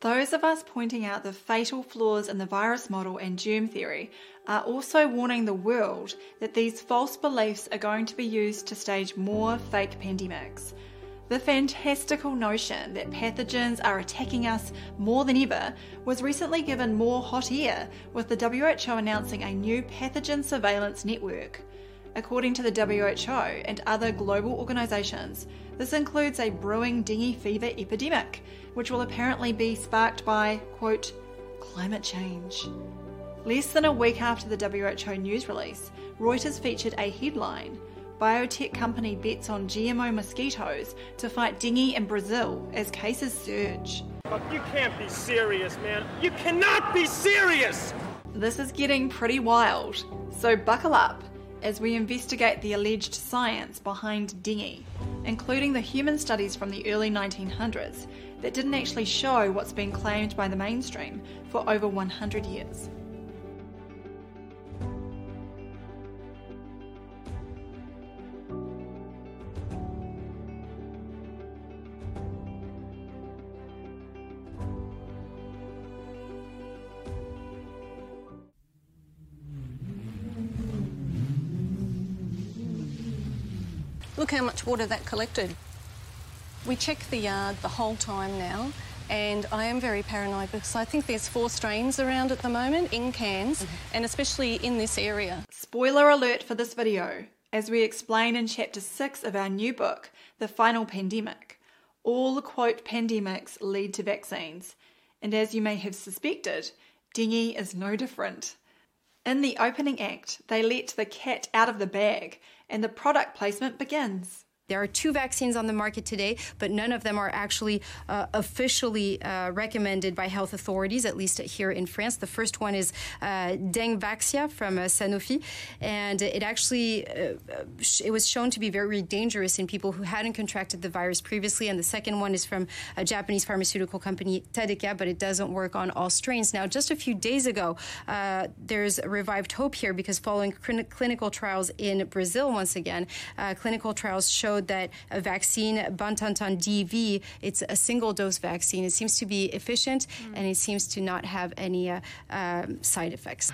Those of us pointing out the fatal flaws in the virus model and germ theory are also warning the world that these false beliefs are going to be used to stage more fake pandemics. The fantastical notion that pathogens are attacking us more than ever was recently given more hot air, with the WHO announcing a new pathogen surveillance network. According to the WHO and other global organisations, this includes a brewing dengue fever epidemic, which will apparently be sparked by, quote, climate change. Less than a week after the WHO news release, Reuters featured a headline: biotech company bets on GMO mosquitoes to fight dengue in Brazil as cases surge. You can't be serious, man. You cannot be serious! This is getting pretty wild, so buckle up as we investigate the alleged science behind dengue, including the human studies from the early 1900s that didn't actually show what's been claimed by the mainstream for over 100 years. Look how much water that collected. We check the yard the whole time now, and I am very paranoid because I think there's 4 strains around at the moment in Cairns, and especially in this area. Spoiler alert for this video, as we explain in Chapter 6 of our new book, The Final Pandemic. All, quote, pandemics lead to vaccines, and as you may have suspected, dengue is no different. In the opening act, they let the cat out of the bag, and the product placement begins. There are 2 vaccines on the market today, but none of them are actually officially recommended by health authorities, at least here in France. The first one is Dengvaxia from Sanofi, and it actually it was shown to be very dangerous in people who hadn't contracted the virus previously. And the second one is from a Japanese pharmaceutical company, Tadeka, but it doesn't work on all strains. Now, just a few days ago, there's revived hope here because following clinical trials in Brazil, once again, clinical trials showed that a vaccine, Butantan DV, it's a single-dose vaccine. It seems to be efficient, and it seems to not have any side effects.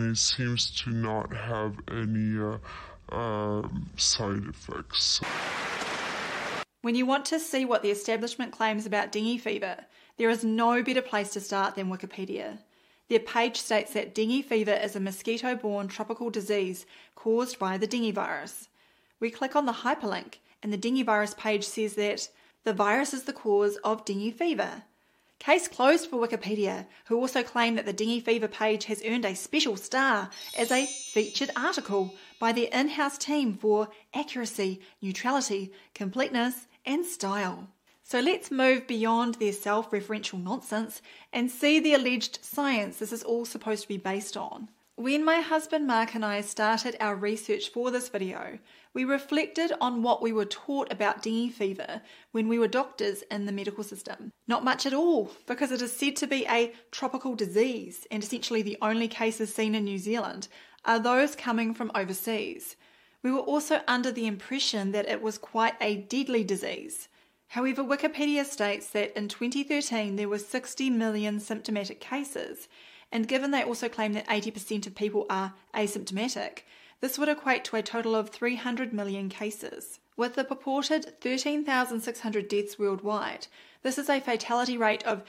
When you want to see what the establishment claims about dengue fever, there is no better place to start than Wikipedia. Their page states that dengue fever is a mosquito-borne tropical disease caused by the dengue virus. We click on the hyperlink, and the dengue virus page says that the virus is the cause of dengue fever. Case closed for Wikipedia, who also claim that the dengue fever page has earned a special star as a featured article by their in-house team for accuracy, neutrality, completeness, and style. So let's move beyond their self-referential nonsense and see the alleged science this is all supposed to be based on. When my husband Mark and I started our research for this video, we reflected on what we were taught about dengue fever when we were doctors in the medical system. Not much at all, because it is said to be a tropical disease, and essentially the only cases seen in New Zealand are those coming from overseas. We were also under the impression that it was quite a deadly disease. However, Wikipedia states that in 2013 there were 60 million symptomatic cases, and given they also claim that 80% of people are asymptomatic, this would equate to a total of 300 million cases. With the purported 13,600 deaths worldwide, this is a fatality rate of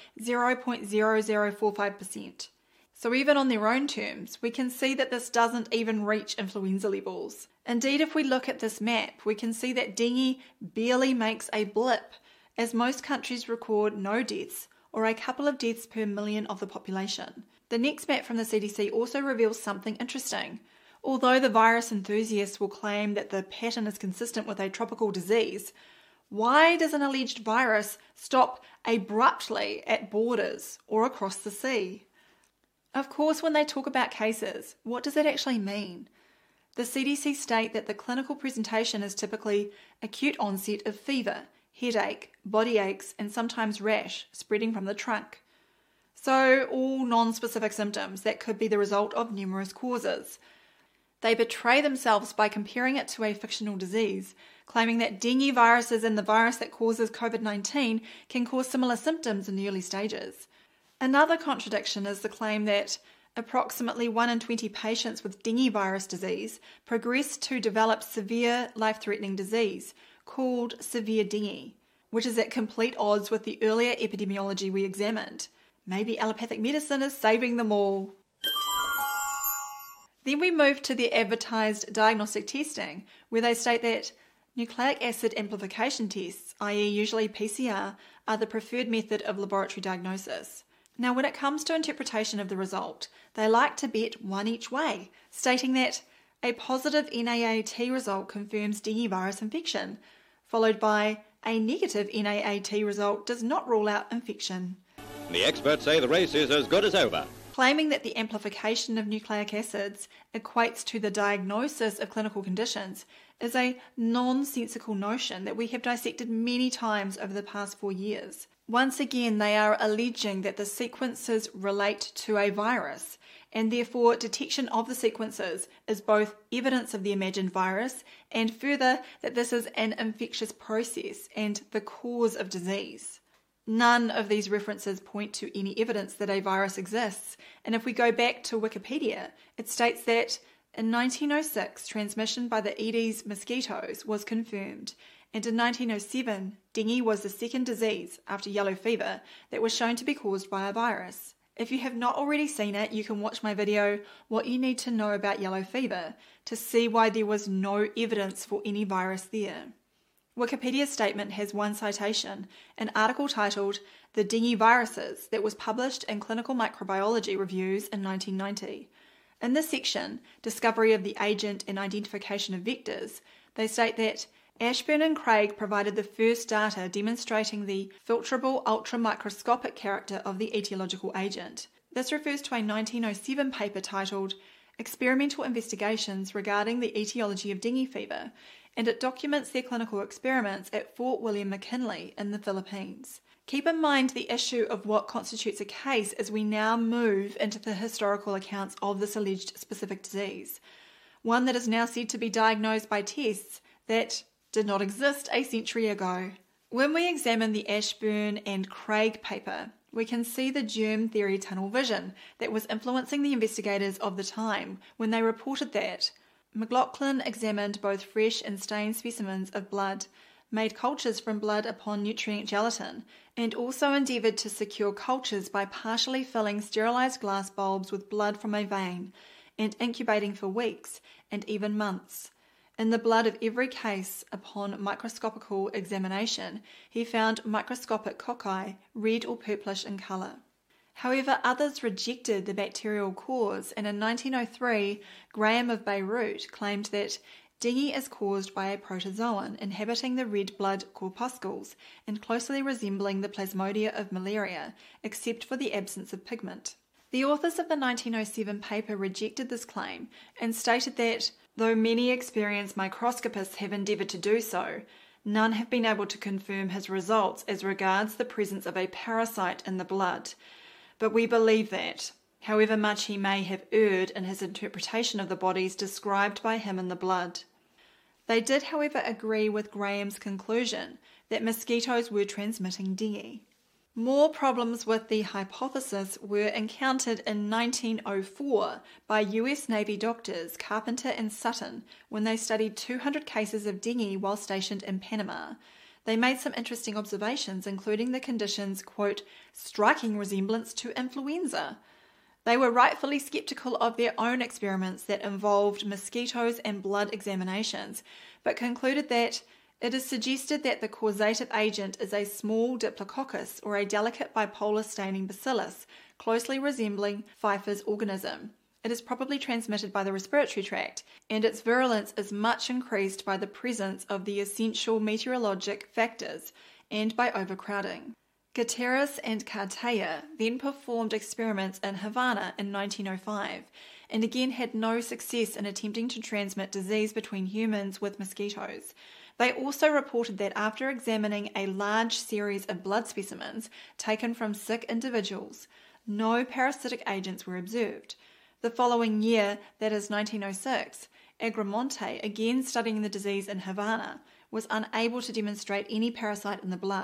0.0045%. So even on their own terms, we can see that this doesn't even reach influenza levels. Indeed, if we look at this map, we can see that dengue barely makes a blip, as most countries record no deaths, or a couple of deaths per million of the population. The next map from the CDC also reveals something interesting. Although the virus enthusiasts will claim that the pattern is consistent with a tropical disease, why does an alleged virus stop abruptly at borders or across the sea? Of course, when they talk about cases, what does that actually mean? The CDC state that the clinical presentation is typically acute onset of fever, headache, body aches, and sometimes rash spreading from the trunk. So all non-specific symptoms that could be the result of numerous causes. They betray themselves by comparing it to a fictional disease, claiming that dengue viruses and the virus that causes COVID-19 can cause similar symptoms in the early stages. Another contradiction is the claim that approximately 1 in 20 patients with dengue virus disease progress to develop severe life-threatening disease called severe dengue, which is at complete odds with the earlier epidemiology we examined. Maybe allopathic medicine is saving them all. Then we move to the advertised diagnostic testing, where they state that nucleic acid amplification tests, i.e. usually PCR, are the preferred method of laboratory diagnosis. Now, when it comes to interpretation of the result, they like to bet one each way, stating that a positive NAAT result confirms dengue virus infection, followed by a negative NAAT result does not rule out infection. The experts say the race is as good as over. Claiming that the amplification of nucleic acids equates to the diagnosis of clinical conditions is a nonsensical notion that we have dissected many times over the past 4 years. Once again, they are alleging that the sequences relate to a virus, and therefore detection of the sequences is both evidence of the imagined virus and further that this is an infectious process and the cause of disease. None of these references point to any evidence that a virus exists, and if we go back to Wikipedia, it states that in 1906 transmission by the Aedes mosquitoes was confirmed, and in 1907 dengue was the second disease after yellow fever that was shown to be caused by a virus. If you have not already seen it, you can watch my video, What You Need to Know About Yellow Fever, to see why there was no evidence for any virus there. Wikipedia's statement has one citation, an article titled The Dengue Viruses that was published in Clinical Microbiology Reviews in 1990. In this section, Discovery of the Agent and Identification of Vectors, they state that Ashburn and Craig provided the first data demonstrating the filtrable ultramicroscopic character of the etiological agent. This refers to a 1907 paper titled Experimental Investigations Regarding the Etiology of Dengue Fever, and it documents their clinical experiments at Fort William McKinley in the Philippines. Keep in mind the issue of what constitutes a case as we now move into the historical accounts of this alleged specific disease, one that is now said to be diagnosed by tests that did not exist a century ago. When we examine the Ashburn and Craig paper, we can see the germ theory tunnel vision that was influencing the investigators of the time when they reported that McLaughlin examined both fresh and stained specimens of blood, made cultures from blood upon nutrient gelatin, and also endeavoured to secure cultures by partially filling sterilised glass bulbs with blood from a vein and incubating for weeks and even months. In the blood of every case, upon microscopical examination, he found microscopic cocci, red or purplish in colour. However, others rejected the bacterial cause, and in 1903, Graham of Beirut claimed that dengue is caused by a protozoan inhabiting the red blood corpuscles and closely resembling the plasmodia of malaria, except for the absence of pigment. The authors of the 1907 paper rejected this claim and stated that, though many experienced microscopists have endeavoured to do so, none have been able to confirm his results as regards the presence of a parasite in the blood. But we believe that, however much he may have erred in his interpretation of the bodies described by him in the blood. They did, however, agree with Graham's conclusion that mosquitoes were transmitting dengue. More problems with the hypothesis were encountered in 1904 by US Navy doctors Carpenter and Sutton when they studied 200 cases of dengue while stationed in Panama. They made some interesting observations, including the condition's, quote, striking resemblance to influenza. They were rightfully skeptical of their own experiments that involved mosquitoes and blood examinations, but concluded that it is suggested that the causative agent is a small diplococcus or a delicate bipolar staining bacillus, closely resembling Pfeiffer's organism. It is probably transmitted by the respiratory tract, and its virulence is much increased by the presence of the essential meteorologic factors and by overcrowding. Gutierrez and Cartaya then performed experiments in Havana in 1905, and again had no success in attempting to transmit disease between humans with mosquitoes. They also reported that after examining a large series of blood specimens taken from sick individuals, no parasitic agents were observed. The following year, that is 1906, Agramonte, again studying the disease in Havana, was unable to demonstrate any parasite in the blood,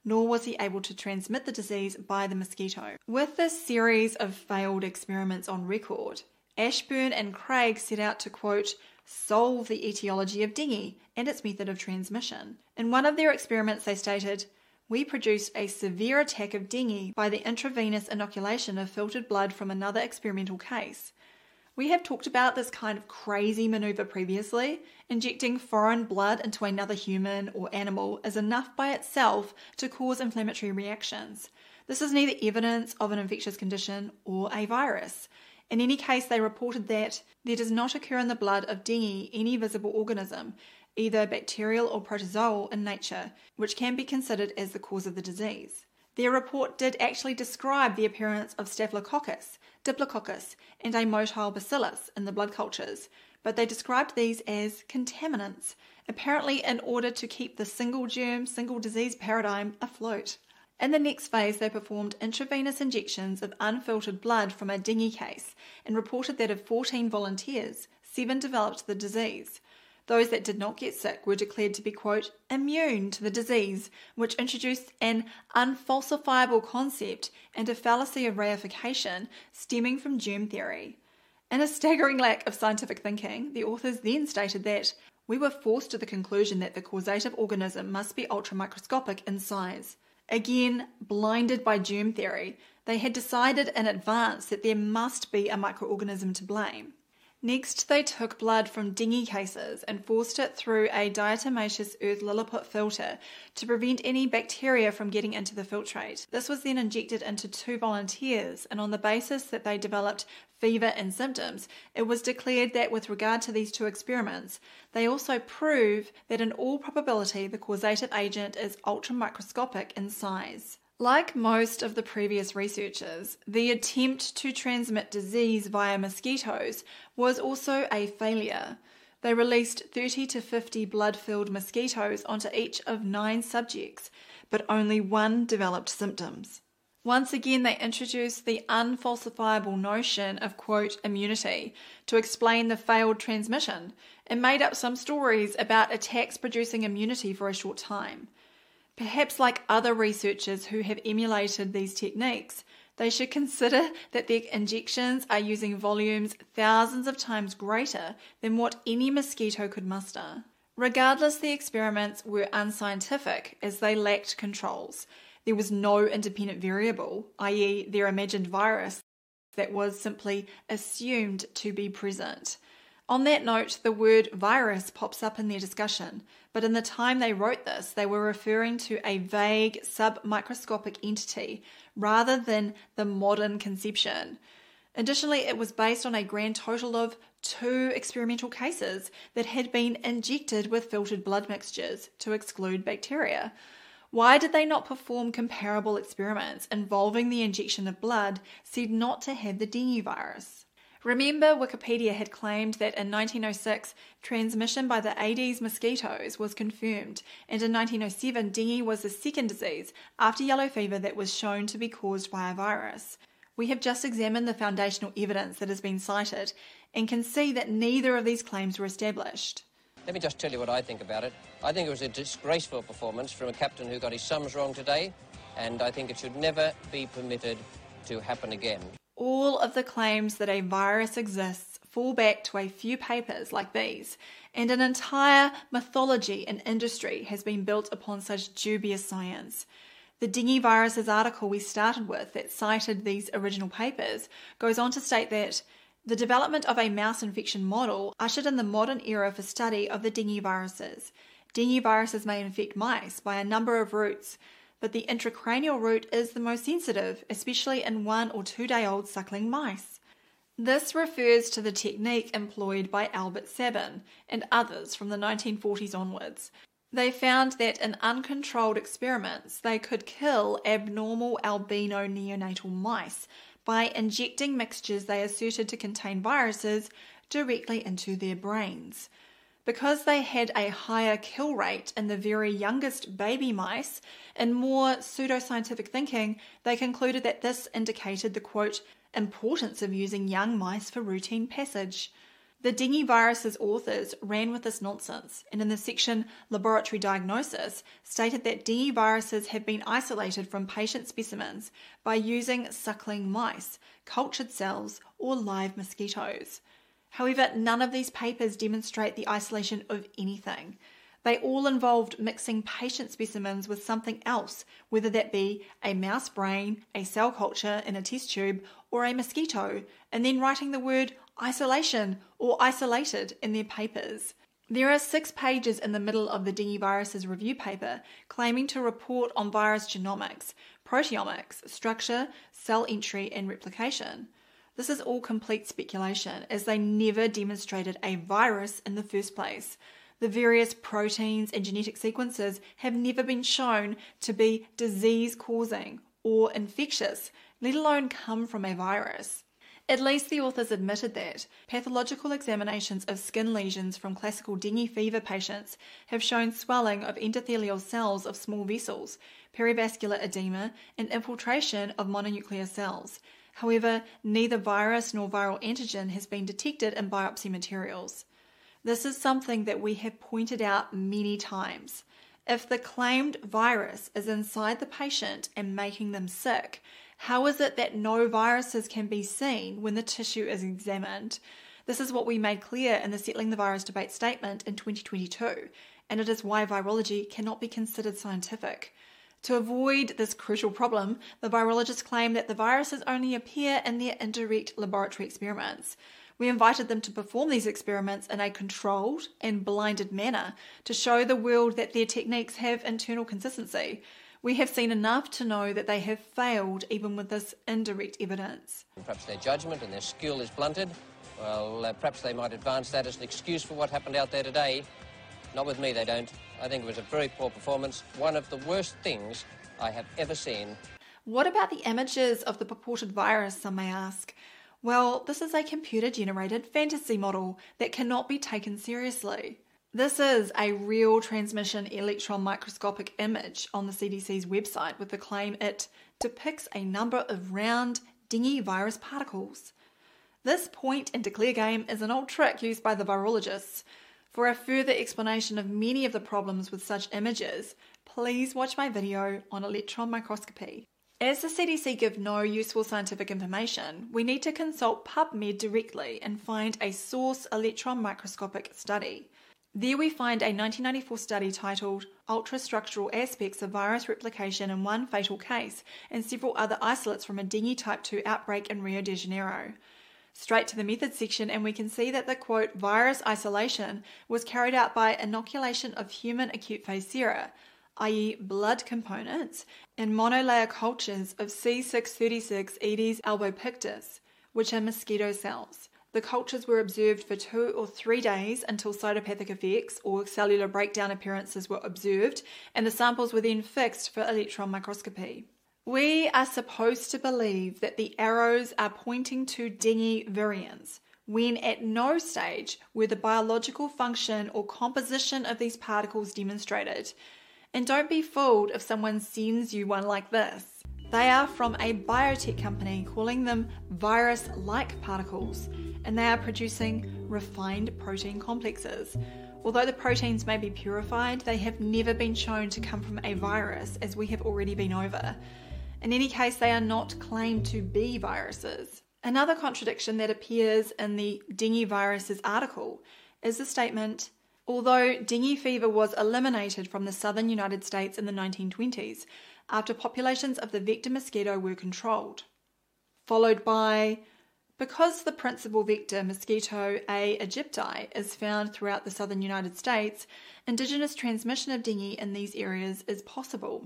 nor was he able to transmit the disease by the mosquito. With this series of failed experiments on record, Ashburn and Craig set out to, quote, solve the etiology of dengue and its method of transmission. In one of their experiments, they stated, "We produced a severe attack of dengue by the intravenous inoculation of filtered blood from another experimental case. We have talked about this kind of crazy maneuver previously. Injecting foreign blood into another human or animal is enough by itself to cause inflammatory reactions. This is neither evidence of an infectious condition or a virus. In any case, they reported that there does not occur in the blood of dengue any visible organism, either bacterial or protozoal in nature, which can be considered as the cause of the disease." Their report did actually describe the appearance of Staphylococcus, Diplococcus, and a motile bacillus in the blood cultures, but they described these as contaminants, apparently in order to keep the single germ, single disease paradigm afloat. In the next phase, they performed intravenous injections of unfiltered blood from a dengue case and reported that of 14 volunteers, 7 developed the disease. Those that did not get sick were declared to be, quote, immune to the disease, which introduced an unfalsifiable concept and a fallacy of reification stemming from germ theory. In a staggering lack of scientific thinking, the authors then stated that we were forced to the conclusion that the causative organism must be ultramicroscopic in size. Again, blinded by germ theory, they had decided in advance that there must be a microorganism to blame. Next, they took blood from dengue cases and forced it through a diatomaceous earth Lilliput filter to prevent any bacteria from getting into the filtrate. This was then injected into 2 volunteers, and on the basis that they developed fever and symptoms, it was declared that with regard to these 2 experiments, they also prove that in all probability the causative agent is ultramicroscopic in size. Like most of the previous researchers, the attempt to transmit disease via mosquitoes was also a failure. They released 30 to 50 blood-filled mosquitoes onto each of 9 subjects, but only 1 developed symptoms. Once again, they introduced the unfalsifiable notion of, quote, immunity to explain the failed transmission and made up some stories about attacks producing immunity for a short time. Perhaps like other researchers who have emulated these techniques, they should consider that their injections are using volumes thousands of times greater than what any mosquito could muster. Regardless, the experiments were unscientific as they lacked controls. There was no independent variable, i.e. their imagined virus, that was simply assumed to be present. On that note, the word virus pops up in their discussion, but in the time they wrote this, they were referring to a vague submicroscopic entity rather than the modern conception. Additionally, it was based on a grand total of 2 experimental cases that had been injected with filtered blood mixtures to exclude bacteria. Why did they not perform comparable experiments involving the injection of blood said not to have the dengue virus? Remember, Wikipedia had claimed that in 1906, transmission by the Aedes mosquitoes was confirmed, and in 1907, dengue was the second disease after yellow fever that was shown to be caused by a virus. We have just examined the foundational evidence that has been cited and can see that neither of these claims were established. Let me just tell you what I think about it. I think it was a disgraceful performance from a captain who got his sums wrong today, and I think it should never be permitted to happen again. All of the claims that a virus exists fall back to a few papers like these, and an entire mythology and industry has been built upon such dubious science. The dengue viruses article we started with that cited these original papers goes on to state that the development of a mouse infection model ushered in the modern era for study of the dengue viruses. Dengue viruses may infect mice by a number of routes, but the intracranial route is the most sensitive, especially in 1 or 2 day old suckling mice. This refers to the technique employed by Albert Sabin and others from the 1940s onwards. They found that in uncontrolled experiments they could kill abnormal albino neonatal mice by injecting mixtures they asserted to contain viruses directly into their brains. Because they had a higher kill rate in the very youngest baby mice, in more pseudoscientific thinking, they concluded that this indicated the, quote, importance of using young mice for routine passage. The dengue virus's authors ran with this nonsense, and in the section Laboratory Diagnosis stated that dengue viruses have been isolated from patient specimens by using suckling mice, cultured cells, or live mosquitoes. However, none of these papers demonstrate the isolation of anything. They all involved mixing patient specimens with something else, whether that be a mouse brain, a cell culture in a test tube, or a mosquito, and then writing the word isolation or isolated in their papers. There are 6 pages in the middle of the dengue virus's review paper claiming to report on virus genomics, proteomics, structure, cell entry, and replication. This is all complete speculation, as they never demonstrated a virus in the first place. The various proteins and genetic sequences have never been shown to be disease-causing or infectious, let alone come from a virus. At least the authors admitted that pathological examinations of skin lesions from classical dengue fever patients have shown swelling of endothelial cells of small vessels, perivascular edema, and infiltration of mononuclear cells. However, neither virus nor viral antigen has been detected in biopsy materials. This is something that we have pointed out many times. If the claimed virus is inside the patient and making them sick, how is it that no viruses can be seen when the tissue is examined? This is what we made clear in the Settling the Virus debate statement in 2022, and it is why virology cannot be considered scientific. To avoid this crucial problem, the virologists claim that the viruses only appear in their indirect laboratory experiments. We invited them to perform these experiments in a controlled and blinded manner to show the world that their techniques have internal consistency. We have seen enough to know that they have failed even with this indirect evidence. Perhaps their judgment and their skill is blunted. Well, perhaps they might advance that as an excuse for what happened out there today. Not with me, they don't. I think it was a very poor performance, one of the worst things I have ever seen. What about the images of the purported virus, some may ask? Well, this is a computer-generated fantasy model that cannot be taken seriously. This is a real transmission electron microscopic image on the CDC's website with the claim it depicts a number of round, dengue virus particles. This point and declare game is an old trick used by the virologists. For a further explanation of many of the problems with such images, please watch my video on electron microscopy. As the CDC give no useful scientific information, we need to consult PubMed directly and find a source electron microscopic study. There we find a 1994 study titled Ultrastructural Aspects of Virus Replication in One Fatal Case and Several Other Isolates from a Dengue Type 2 Outbreak in Rio de Janeiro. Straight to the methods section and we can see that the quote virus isolation was carried out by inoculation of human acute phase sera, i.e. blood components, in monolayer cultures of C636 Aedes albopictus, which are mosquito cells. The cultures were observed for 2 or 3 days until cytopathic effects or cellular breakdown appearances were observed, and the samples were then fixed for electron microscopy. We are supposed to believe that the arrows are pointing to dengue virions, when at no stage were the biological function or composition of these particles demonstrated. And don't be fooled if someone sends you one like this. They are from a biotech company calling them virus-like particles, and they are producing refined protein complexes. Although the proteins may be purified, they have never been shown to come from a virus, as we have already been over. In any case, they are not claimed to be viruses. Another contradiction that appears in the dengue virus's article is the statement, although dengue fever was eliminated from the southern United States in the 1920s after populations of the vector mosquito were controlled. Followed by, because the principal vector mosquito A. aegypti is found throughout the southern United States, indigenous transmission of dengue in these areas is possible.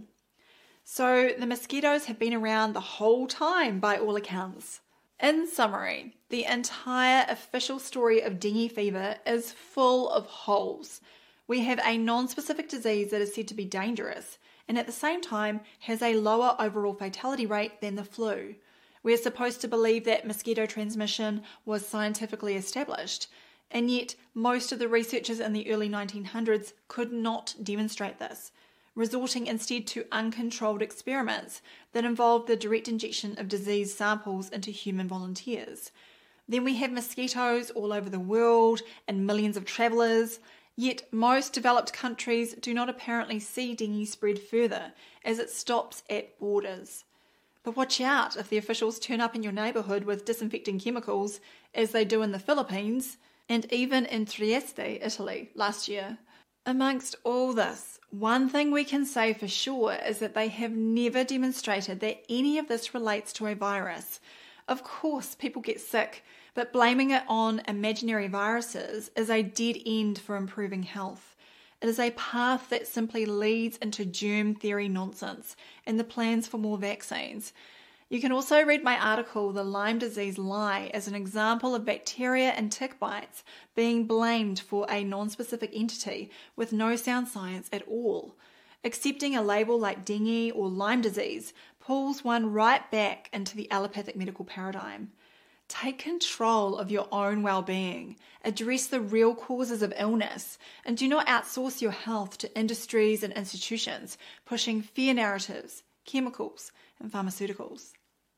So the mosquitoes have been around the whole time by all accounts. In summary, the entire official story of dengue fever is full of holes. We have a non-specific disease that is said to be dangerous and at the same time has a lower overall fatality rate than the flu. We are supposed to believe that mosquito transmission was scientifically established, and yet most of the researchers in the early 1900s could not demonstrate this, resorting instead to uncontrolled experiments that involved the direct injection of disease samples into human volunteers. Then we have mosquitoes all over the world and millions of travellers, yet most developed countries do not apparently see dengue spread further as it stops at borders. But watch out if the officials turn up in your neighbourhood with disinfecting chemicals, as they do in the Philippines, and even in Trieste, Italy, last year. Amongst all this, one thing we can say for sure is that they have never demonstrated that any of this relates to a virus. Of course, people get sick, but blaming it on imaginary viruses is a dead end for improving health. It is a path that simply leads into germ theory nonsense and the plans for more vaccines. You can also read my article, The Lyme Disease Lie, as an example of bacteria and tick bites being blamed for a non-specific entity with no sound science at all. Accepting a label like dengue or Lyme disease pulls one right back into the allopathic medical paradigm. Take control of your own well-being, address the real causes of illness, and do not outsource your health to industries and institutions pushing fear narratives, chemicals, and pharmaceuticals.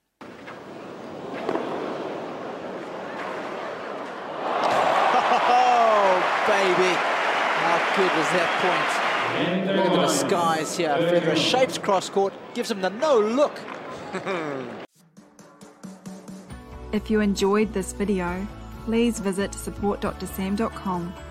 Oh, baby! How good was that point? Look at the disguise here. Federer shapes cross-court, gives him the no-look. If you enjoyed this video, please visit supportdrsam.com